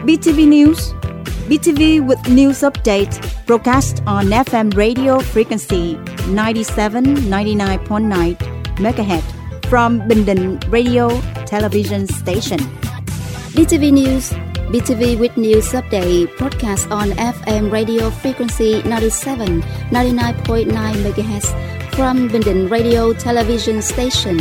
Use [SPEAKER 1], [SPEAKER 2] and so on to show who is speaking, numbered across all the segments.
[SPEAKER 1] BTV News. BTV with news update broadcast on FM radio frequency 97.99.9 MHz from Bình Định Radio Television Station.
[SPEAKER 2] BTV News. BTV with news update broadcast on FM radio frequency 97.99.9 MHz from Bình Định Radio Television Station.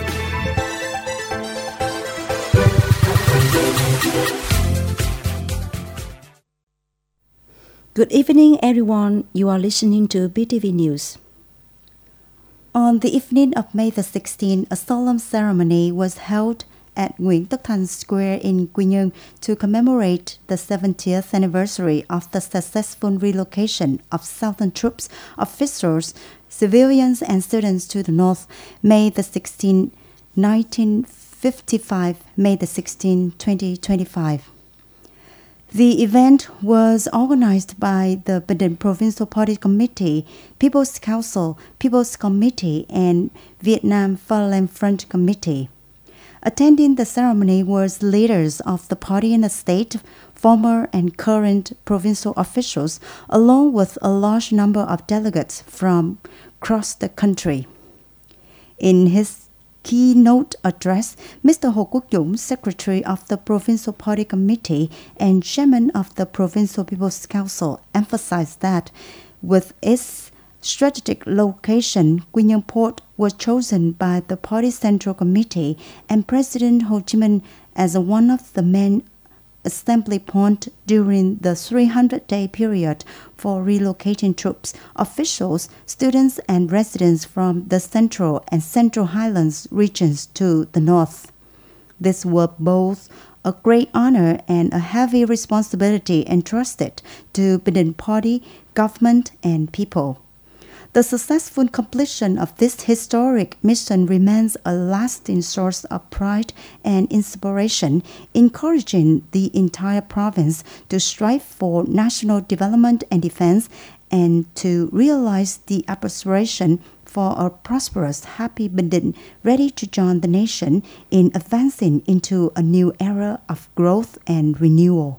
[SPEAKER 1] Good evening, everyone. You are listening to BTV News. On the evening of May the 16th, a solemn ceremony was held at Nguyễn Tất Thành Square in Quy Nhơn to commemorate the 70th anniversary of the successful relocation of Southern troops, officers, civilians, and students to the north, May the 16th, 1955, May the 16th, 2025. The event was organized by the Bình Định Provincial Party Committee, People's Council, People's Committee, and Vietnam Fatherland Front Committee. Attending the ceremony was leaders of the party in the state, former and current provincial officials, along with a large number of delegates from across the country. In his keynote address, Mr. Hồ Quốc Dũng, Secretary of the Provincial Party Committee and Chairman of the Provincial People's Council, emphasized that with its strategic location, Quy Nhơn Port was chosen by the party Central Committee and President Ho Chi Minh as one of the main assembly point during the 300-day period for relocating troops, officials, students, and residents from the Central and Central Highlands regions to the north. This was both a great honor and a heavy responsibility entrusted to Bình Định Party, government, and people. The successful completion of this historic mission remains a lasting source of pride and inspiration, encouraging the entire province to strive for national development and defense and to realize the aspiration for a prosperous, happy Bình Định ready to join the nation in advancing into a new era of growth and renewal.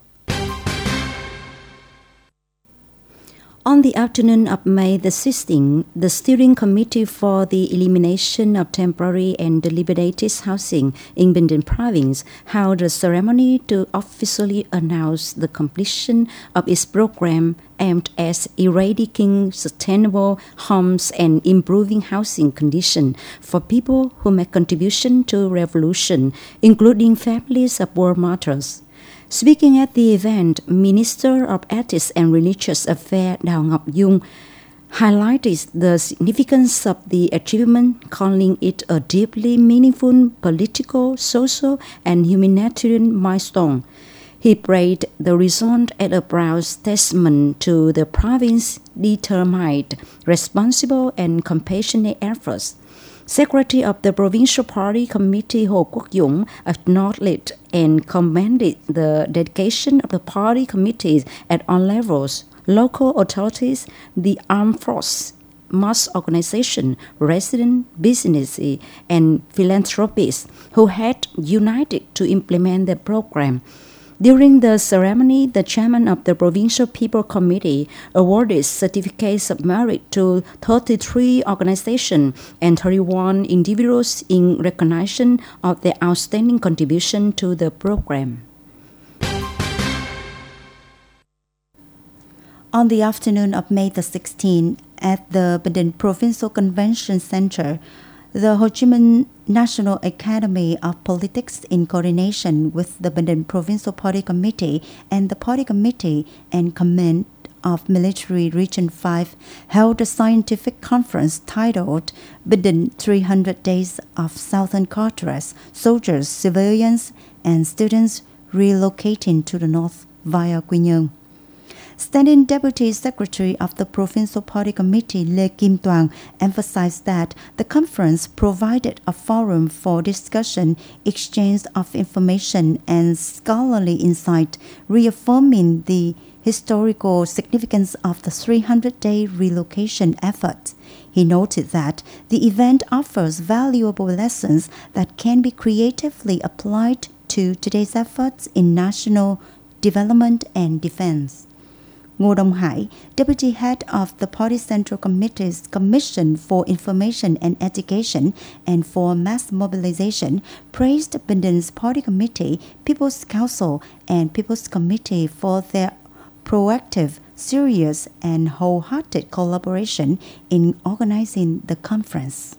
[SPEAKER 1] On the afternoon of May the 16th, the Steering Committee for the Elimination of Temporary and Dilapidated Housing in Bình Định Province held a ceremony to officially announce the completion of its program aimed at eradicating sustainable homes and improving housing conditions for people who make contribution to revolution, including families of war martyrs. Speaking at the event, Minister of Ethics and Religious Affairs Đào Ngọc Dung highlighted the significance of the achievement, calling it a deeply meaningful political, social, and humanitarian milestone. He praised the result as a proud testament to the province's determined, responsible, and compassionate efforts. Secretary of the Provincial Party Committee Hồ Quốc Dũng acknowledged and commended the dedication of the party committees at all levels, local authorities, the armed force, mass organization, resident businesses, and philanthropists who had united to implement the program. During the ceremony, the chairman of the Provincial People Committee awarded certificates of merit to 33 organizations and 31 individuals in recognition of their outstanding contribution to the program. On the afternoon of May the 16th, at the Bình Định Provincial Convention Center, the Ho Chi Minh National Academy of Politics, in coordination with the Bình Định Provincial Party Committee and the Party Committee and Command of Military Region 5, held a scientific conference titled Bình Định 300 Days of Southern Cadres, Soldiers, Civilians, and Students Relocating to the North via Quy Nhơn. Standing Deputy Secretary of the Provincial Party Committee Lê Kim Toàn emphasized that the conference provided a forum for discussion, exchange of information, and scholarly insight, reaffirming the historical significance of the 300-day relocation effort. He noted that the event offers valuable lessons that can be creatively applied to today's efforts in national Development and Defense. Ngô Đông Hải, Deputy Head of the Party Central Committee's Commission for Information and Education and for Mass Mobilization, praised Bình Định Party Committee, People's Council, and People's Committee for their proactive, serious, and wholehearted collaboration in organizing the conference.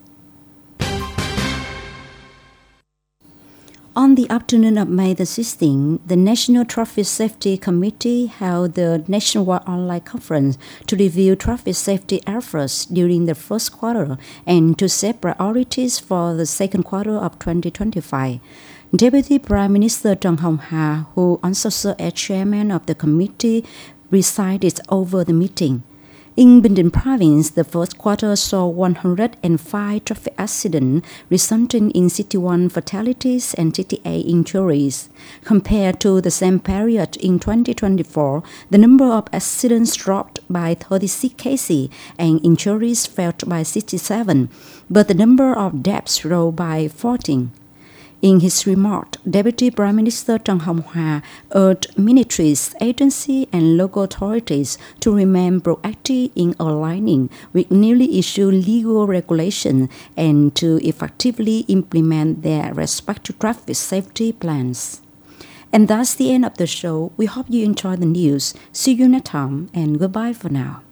[SPEAKER 3] On the afternoon of May the 16th, the National Traffic Safety Committee held the nationwide online conference to review traffic safety efforts during the first quarter and to set priorities for the second quarter of 2025. Deputy Prime Minister Trần Hồng Hà, who also served as chairman of the committee, presided over the meeting. In Bình Định Province, the first quarter saw 105 traffic accidents, resulting in 61 fatalities and 68 injuries. Compared to the same period in 2024, the number of accidents dropped by 36 cases and injuries fell by 67, but the number of deaths rose by 14. In his remark, Deputy Prime Minister Trần Hồng Hà urged ministries, agencies, and local authorities to remain proactive in aligning with newly issued legal regulations and to effectively implement their respective traffic safety plans. And that's the end of the show. We hope you enjoy the news. See you next time, and goodbye for now.